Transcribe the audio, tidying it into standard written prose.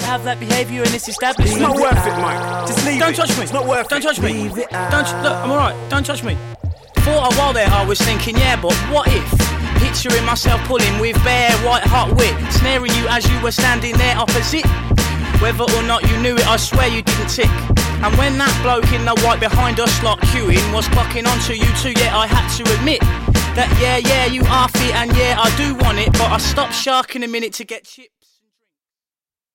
have that behaviour in this establishment. It's not worth it, Mike. Just leave it. Don't touch me. It's not worth it. Don't touch me. Leave it out. Look, I'm alright. Don't touch me. For a while there, I was thinking, yeah, but what if? Picturing myself pulling with bare white hot wit, snaring you as you were standing there opposite. Whether or not you knew it, I swear you didn't tick. And when that bloke in the white behind us like queuing was clocking onto you too, yeah, I had to admit that yeah, you are fit and yeah, I do want it, but I stopped sharking a minute to get chipped.